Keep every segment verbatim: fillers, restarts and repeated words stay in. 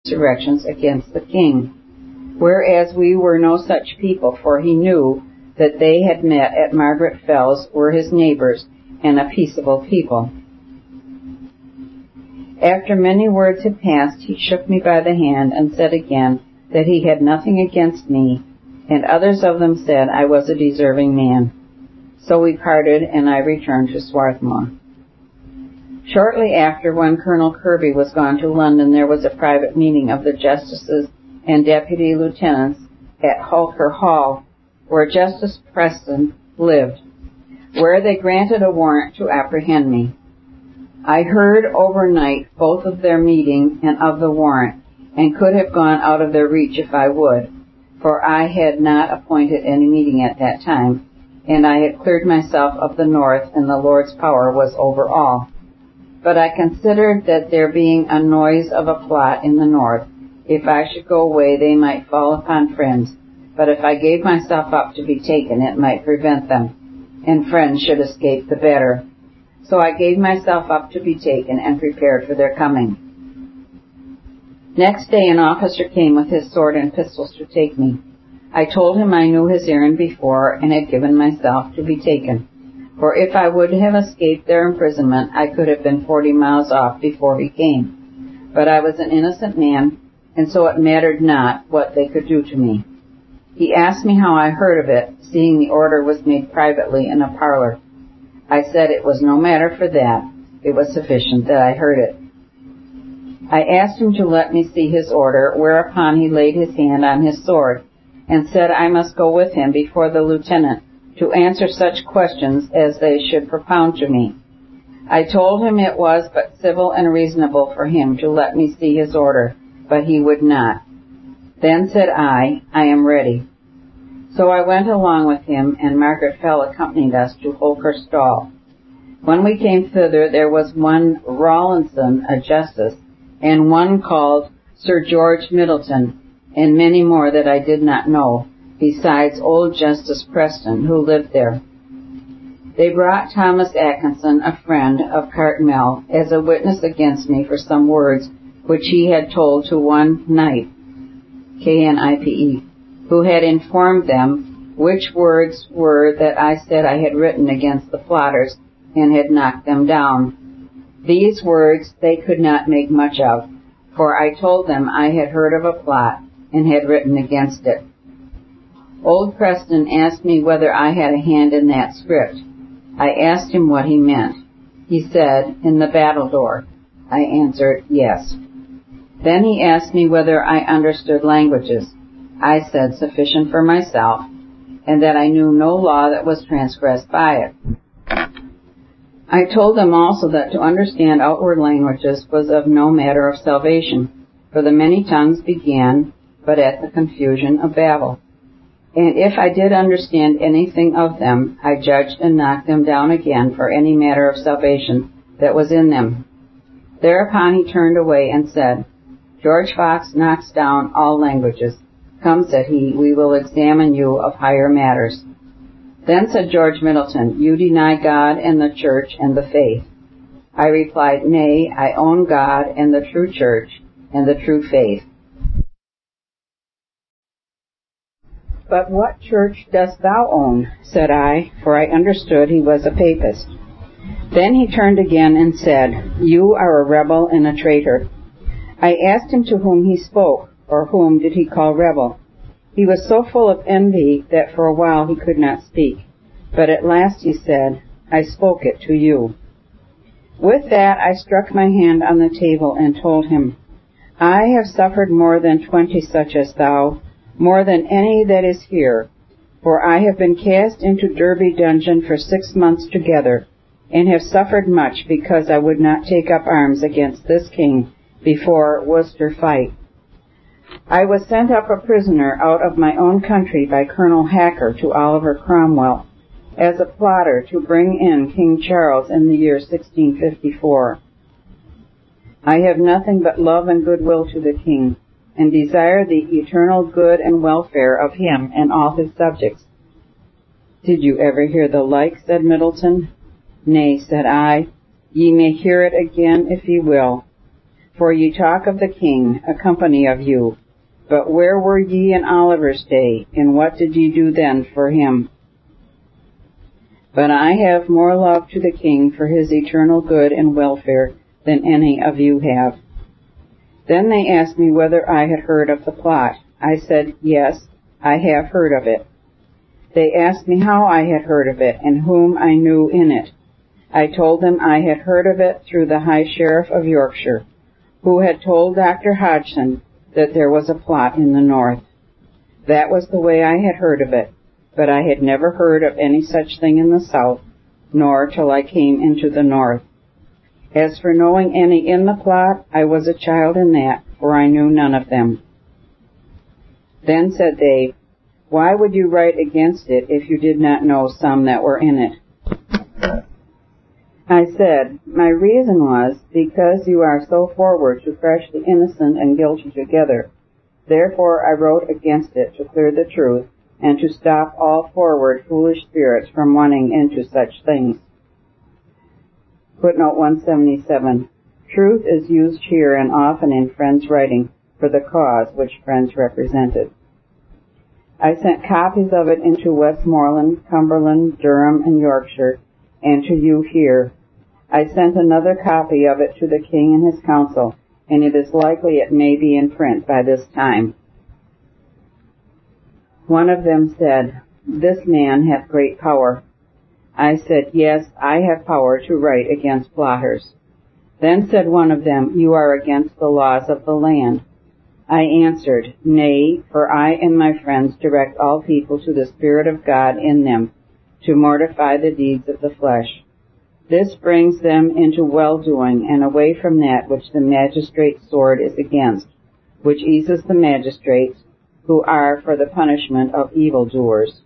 insurrections against the king, whereas we were no such people, for he knew that they had met at Margaret Fells, were his neighbors, and a peaceable people. After many words had passed, he shook me by the hand and said again that he had nothing against me, and others of them said I was a deserving man. So we parted, and I returned to Swarthmore. Shortly after, when Colonel Kirby was gone to London, there was a private meeting of the justices and deputy lieutenants at Holker Hall, where Justice Preston lived, where they granted a warrant to apprehend me. I heard overnight both of their meeting and of the warrant, and could have gone out of their reach if I would, for I had not appointed any meeting at that time, and I had cleared myself of the north, and the Lord's power was over all. But I considered that there being a noise of a plot in the north, if I should go away they might fall upon friends, but if I gave myself up to be taken it might prevent them, and friends should escape the better. So I gave myself up to be taken, and prepared for their coming. Next day an officer came with his sword and pistols to take me. I told him I knew his errand before, and had given myself to be taken. For if I would have escaped their imprisonment, I could have been forty miles off before he came. But I was an innocent man, and so it mattered not what they could do to me. He asked me how I heard of it, seeing the order was made privately in a parlor. I said it was no matter for that. It was sufficient that I heard it. I asked him to let me see his order, whereupon he laid his hand on his sword, and said I must go with him before the lieutenant to answer such questions as they should propound to me. I told him it was but civil and reasonable for him to let me see his order, but he would not. Then said I, I am ready. So I went along with him, and Margaret Fell accompanied us to Holker Stall. When we came thither, there was one Rawlinson, a justice, and one called Sir George Middleton, and many more that I did not know, besides old Justice Preston, who lived there. They brought Thomas Atkinson, a friend of Cartmel, as a witness against me for some words which he had told to one Knipe, K N I P E, who had informed them which words were that I said I had written against the plotters and had knocked them down. These words they could not make much of, for I told them I had heard of a plot and had written against it. Old Preston asked me whether I had a hand in that script. I asked him what he meant. He said, in the battledore. I answered, yes. Then he asked me whether I understood languages. I said sufficient for myself, and that I knew no law that was transgressed by it. I told them also that to understand outward languages was of no matter of salvation, for the many tongues began but at the confusion of Babel. And if I did understand anything of them, I judged and knocked them down again for any matter of salvation that was in them. Thereupon he turned away and said, George Fox knocks down all languages. Come, said he, we will examine you of higher matters. Then said George Middleton, you deny God and the church and the faith. I replied, nay, I own God and the true church and the true faith. But what church dost thou own? Said I, for I understood he was a papist. Then he turned again and said, you are a rebel and a traitor. I asked him to whom he spoke, or whom did he call rebel. He was so full of envy that for a while he could not speak. But at last he said, I spoke it to you. With that I struck my hand on the table and told him, I have suffered more than twenty such as thou, more than any that is here, for I have been cast into Derby dungeon for six months together, and have suffered much because I would not take up arms against this king before Worcester fight. I was sent up a prisoner out of my own country by Colonel Hacker to Oliver Cromwell, as a plotter to bring in King Charles in the year sixteen fifty-four. I have nothing but love and goodwill to the king, and desire the eternal good and welfare of him and all his subjects. Did you ever hear the like? Said Middleton. Nay, said I, ye may hear it again if ye will. For ye talk of the king, a company of you. But where were ye in Oliver's day, and what did ye do then for him? But I have more love to the king for his eternal good and welfare than any of you have. Then they asked me whether I had heard of the plot. I said, yes, I have heard of it. They asked me how I had heard of it, and whom I knew in it. I told them I had heard of it through the High Sheriff of Yorkshire, who had told Doctor Hodgson that there was a plot in the north. That was the way I had heard of it, but I had never heard of any such thing in the south, nor till I came into the north. As for knowing any in the plot, I was a child in that, for I knew none of them. Then said they, why would you write against it if you did not know some that were in it? I said, my reason was, because you are so forward to crush the innocent and guilty together. Therefore I wrote against it to clear the truth, and to stop all forward foolish spirits from running into such things. Footnote one seventy-seven. Truth is used here and often in Friends' writing for the cause which Friends represented. I sent copies of it into Westmoreland, Cumberland, Durham, and Yorkshire, and to you here. I sent another copy of it to the king and his council, and it is likely it may be in print by this time. One of them said, this man hath great power. I said, yes, I have power to write against plotters. Then said one of them, you are against the laws of the land. I answered, nay, for I and my friends direct all people to the Spirit of God in them, to mortify the deeds of the flesh. This brings them into well-doing and away from that which the magistrate's sword is against, which eases the magistrates, who are for the punishment of evildoers.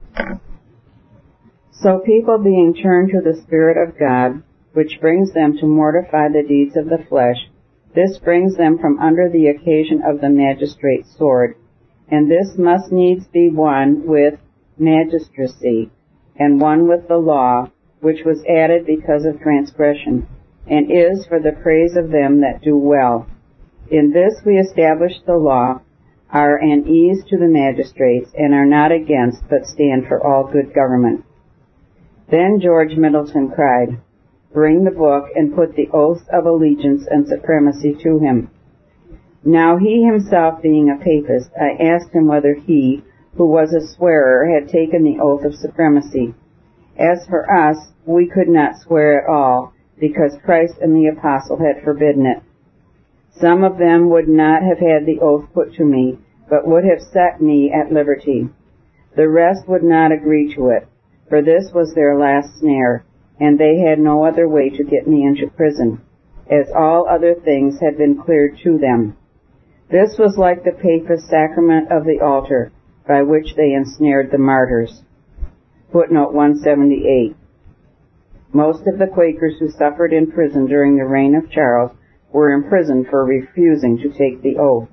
So people being turned to the Spirit of God, which brings them to mortify the deeds of the flesh, this brings them from under the occasion of the magistrate's sword, and this must needs be one with magistracy, and one with the law, which was added because of transgression, and is for the praise of them that do well. In this we establish the law, are an ease to the magistrates, and are not against, but stand for all good government. Then George Middleton cried, bring the book and put the oaths of allegiance and supremacy to him. Now he himself being a papist, I asked him whether he, who was a swearer, had taken the oath of supremacy. As for us, we could not swear at all, because Christ and the apostle had forbidden it. Some of them would not have had the oath put to me, but would have set me at liberty. The rest would not agree to it, for this was their last snare, and they had no other way to get me into prison, as all other things had been cleared to them. This was like the papist sacrament of the altar, by which they ensnared the martyrs. Footnote one seventy-eight. Most of the Quakers who suffered in prison during the reign of Charles were imprisoned for refusing to take the oath.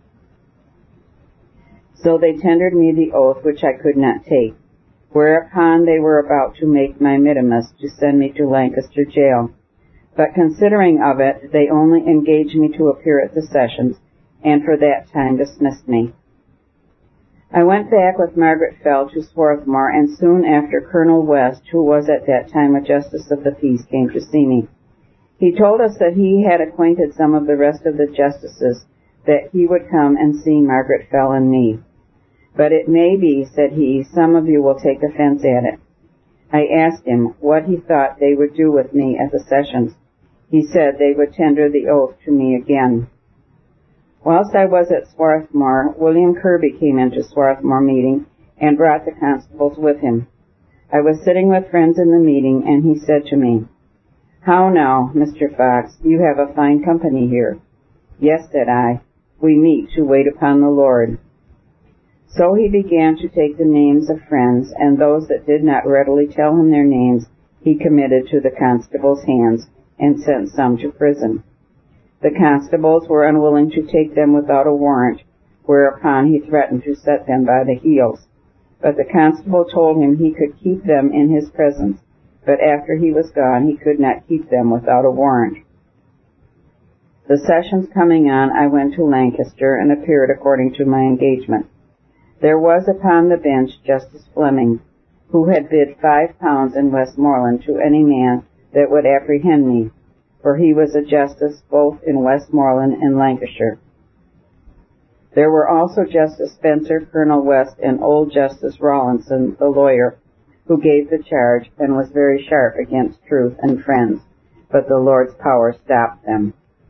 So they tendered me the oath which I could not take, whereupon they were about to make my mittimus to send me to Lancaster jail. But considering of it, they only engaged me to appear at the sessions, and for that time dismissed me. I went back with Margaret Fell to Swarthmore, and soon after Colonel West, who was at that time a justice of the peace, came to see me. He told us that he had acquainted some of the rest of the justices that he would come and see Margaret Fell and me. But it may be, said he, some of you will take offense at it. I asked him what he thought they would do with me at the sessions. He said they would tender the oath to me again. Whilst I was at Swarthmore, William Kirby came into Swarthmore meeting and brought the constables with him. I was sitting with friends in the meeting, and he said to me, how now, Mister Fox, you have a fine company here. Yes, said I, we meet to wait upon the Lord. So he began to take the names of friends, and those that did not readily tell him their names he committed to the constables' hands, and sent some to prison. The constables were unwilling to take them without a warrant, whereupon he threatened to set them by the heels. But the constable told him he could keep them in his presence, but after he was gone he could not keep them without a warrant. The sessions coming on, I went to Lancaster and appeared according to my engagement. There was upon the bench Justice Fleming, who had bid five pounds in Westmoreland to any man that would apprehend me, for he was a justice both in Westmoreland and Lancashire. There were also Justice Spencer, Colonel West, and old Justice Rawlinson, the lawyer, who gave the charge and was very sharp against truth and friends, but the Lord's power stopped them.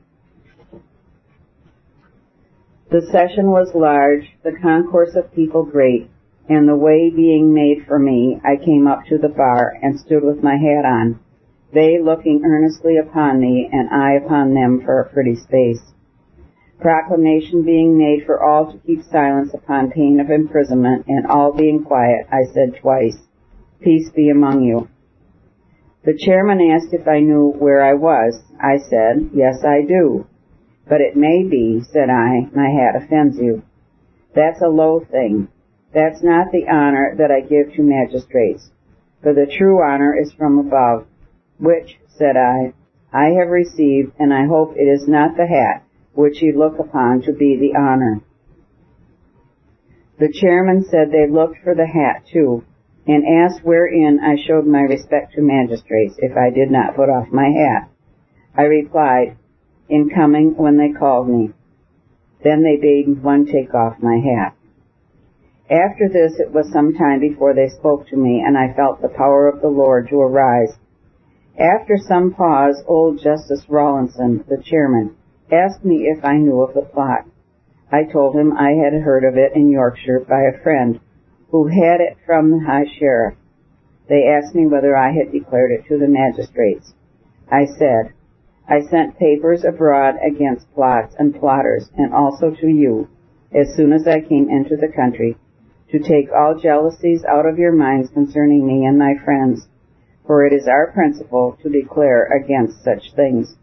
The session was large, the concourse of people great, and the way being made for me, I came up to the bar and stood with my hat on, they looking earnestly upon me, and I upon them for a pretty space. Proclamation being made for all to keep silence upon pain of imprisonment, and all being quiet, I said twice, "Peace be among you." The chairman asked if I knew where I was. I said, "Yes, I do." "But it may be," said I, "my hat offends you. That's a low thing. That's not the honor that I give to magistrates, for the true honor is from above, which," said I, "I have received, and I hope it is not the hat which ye look upon to be the honor." The chairman said they looked for the hat too, and asked wherein I showed my respect to magistrates if I did not put off my hat. I replied, "In coming when they called me." Then they bade one take off my hat. After this it was some time before they spoke to me, and I felt the power of the Lord to arise. After some pause, old Justice Rawlinson, the chairman, asked me if I knew of the plot. I told him I had heard of it in Yorkshire by a friend who had it from the High Sheriff. They asked me whether I had declared it to the magistrates. I said, "I sent papers abroad against plots and plotters, and also to you, as soon as I came into the country, to take all jealousies out of your minds concerning me and my friends, for it is our principle to declare against such things."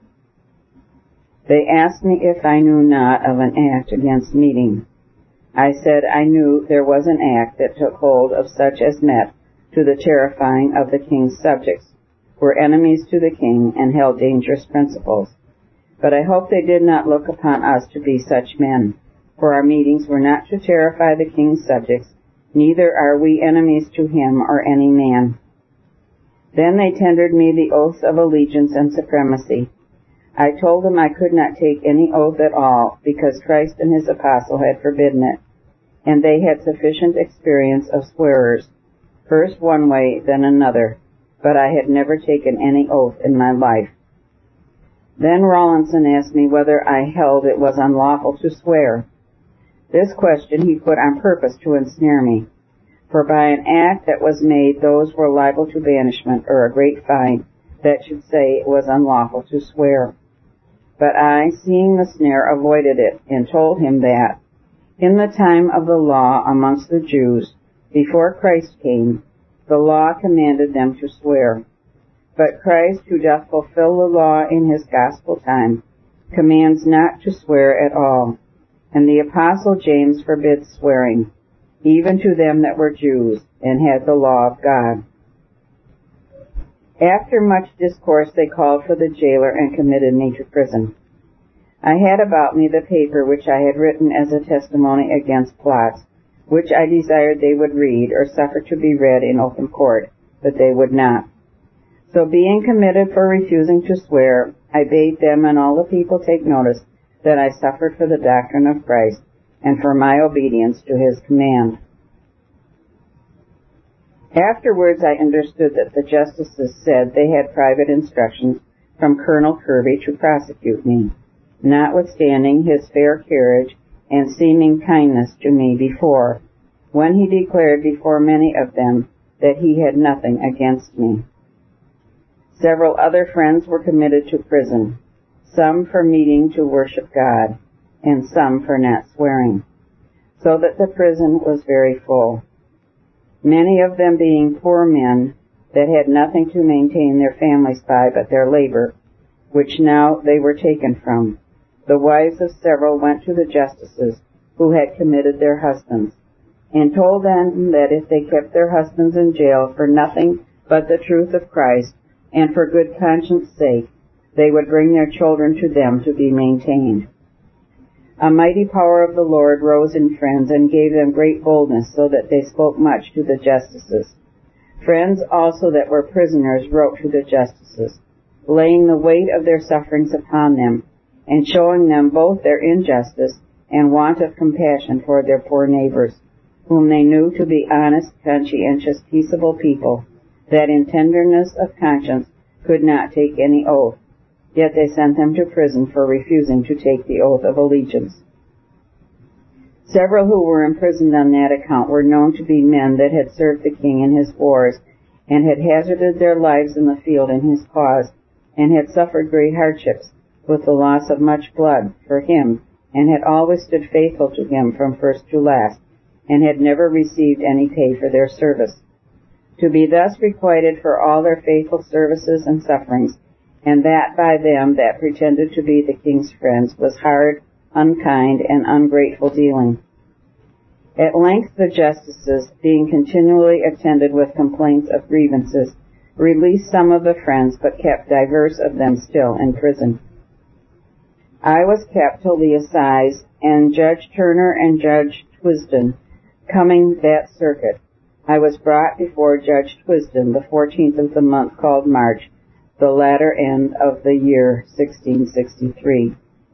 They asked me if I knew not of an act against meeting. I said I knew there was an act that took hold of such as met to the terrifying of the king's subjects, were enemies to the king, and held dangerous principles. But I hope they did not look upon us to be such men, for our meetings were not to terrify the king's subjects, neither are we enemies to him or any man. Then they tendered me the oaths of allegiance and supremacy. I told them I could not take any oath at all, because Christ and his apostle had forbidden it, and they had sufficient experience of swearers, first one way, then another, but I had never taken any oath in my life. Then Rawlinson asked me whether I held it was unlawful to swear. This question he put on purpose to ensnare me, for by an act that was made those were liable to banishment or a great fine that should say it was unlawful to swear. But I, seeing the snare, avoided it, and told him that, in the time of the law amongst the Jews, before Christ came, the law commanded them to swear. But Christ, who doth fulfill the law in his gospel time, commands not to swear at all. And the apostle James forbids swearing, even to them that were Jews, and had the law of God. After much discourse they called for the jailer and committed me to prison. I had about me the paper which I had written as a testimony against plots, which I desired they would read or suffer to be read in open court, but they would not. So being committed for refusing to swear, I bade them and all the people take notice that I suffered for the doctrine of Christ and for my obedience to his command. Afterwards I understood that the justices said they had private instructions from Colonel Kirby to prosecute me, notwithstanding his fair carriage and seeming kindness to me before, when he declared before many of them that he had nothing against me. Several other friends were committed to prison, some for meeting to worship God, and some for not swearing, so that the prison was very full. Many of them being poor men that had nothing to maintain their families by but their labor, which now they were taken from. The wives of several went to the justices who had committed their husbands, and told them that if they kept their husbands in jail for nothing but the truth of Christ, and for good conscience sake, they would bring their children to them to be maintained. A mighty power of the Lord rose in Friends and gave them great boldness, so that they spoke much to the justices. Friends also that were prisoners wrote to the justices, laying the weight of their sufferings upon them, and showing them both their injustice and want of compassion toward their poor neighbors, whom they knew to be honest, conscientious, peaceable people, that in tenderness of conscience could not take any oath, yet they sent them to prison for refusing to take the oath of allegiance. Several who were imprisoned on that account were known to be men that had served the king in his wars, and had hazarded their lives in the field in his cause, and had suffered great hardships, with the loss of much blood, for him, and had always stood faithful to him from first to last, and had never received any pay for their service. To be thus requited for all their faithful services and sufferings, and that by them that pretended to be the king's friends, was hard, unkind, and ungrateful dealing. At length the justices, being continually attended with complaints of grievances, released some of the friends, but kept divers of them still in prison. I was kept till the assize, and Judge Turner and Judge Twisden coming that circuit, I was brought before Judge Twisden the fourteenth of the month called March, the latter end of the year sixteen sixty-three.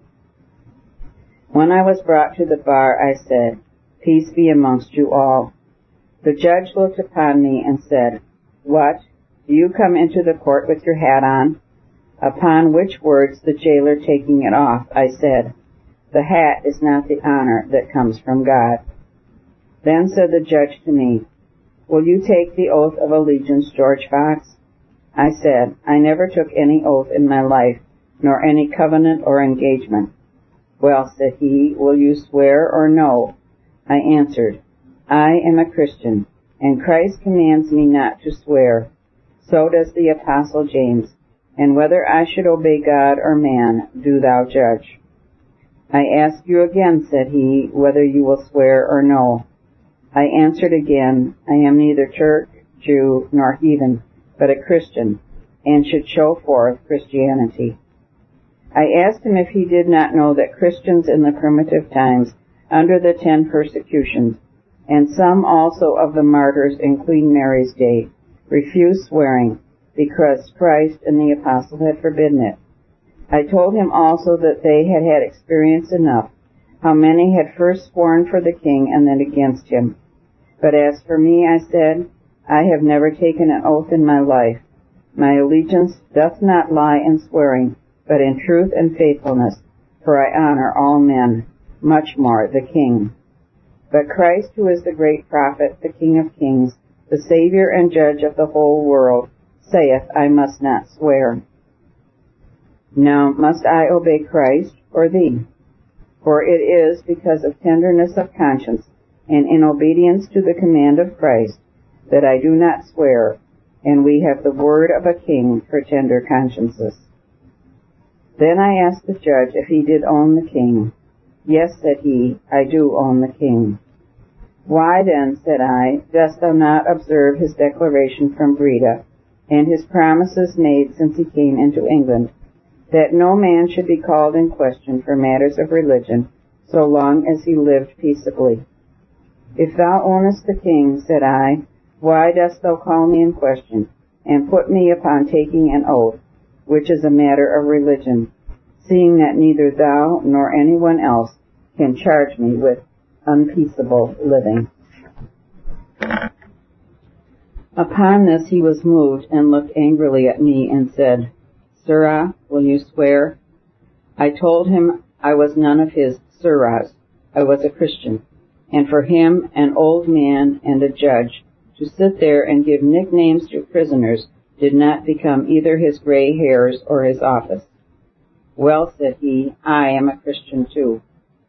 When I was brought to the bar, I said, "Peace be amongst you all." The judge looked upon me and said, "What? Do you come into the court with your hat on?" Upon which words, the jailer taking it off, I said, "The hat is not the honor that comes from God." Then said the judge to me, "Will you take the oath of allegiance, George Fox?" I said, "I never took any oath in my life, nor any covenant or engagement." "Well," said he, "will you swear or no?" I answered, "I am a Christian, and Christ commands me not to swear. So does the Apostle James. And whether I should obey God or man, do thou judge." "I ask you again," said he, "whether you will swear or no." I answered again, "I am neither Turk, Jew, nor heathen, but a Christian, and should show forth Christianity." I asked him if he did not know that Christians in the primitive times, under the ten persecutions, and some also of the martyrs in Queen Mary's day, refused swearing, because Christ and the apostle had forbidden it. I told him also that they had had experience enough, how many had first sworn for the king and then against him. But as for me, I said, I have never taken an oath in my life. My allegiance doth not lie in swearing, but in truth and faithfulness, for I honor all men, much more the king. But Christ, who is the great prophet, the King of kings, the Savior and Judge of the whole world, saith, I must not swear. Now must I obey Christ or thee? For it is because of tenderness of conscience, and in obedience to the command of Christ, that I do not swear, and we have the word of a king for tender consciences. Then I asked the judge if he did own the king. Yes, said he, I do own the king. Why then, said I, dost thou not observe his declaration from Breda, and his promises made since he came into England, that no man should be called in question for matters of religion, so long as he lived peaceably? If thou ownest the king, said I, why dost thou call me in question, and put me upon taking an oath, which is a matter of religion, seeing that neither thou nor anyone else can charge me with unpeaceable living? Upon this he was moved, and looked angrily at me, and said, Sirrah, will you swear? I told him I was none of his sirrahs. I was a Christian, and for him, an old man and a judge, to sit there and give nicknames to prisoners did not become either his gray hairs or his office. Well, said he, I am a Christian too.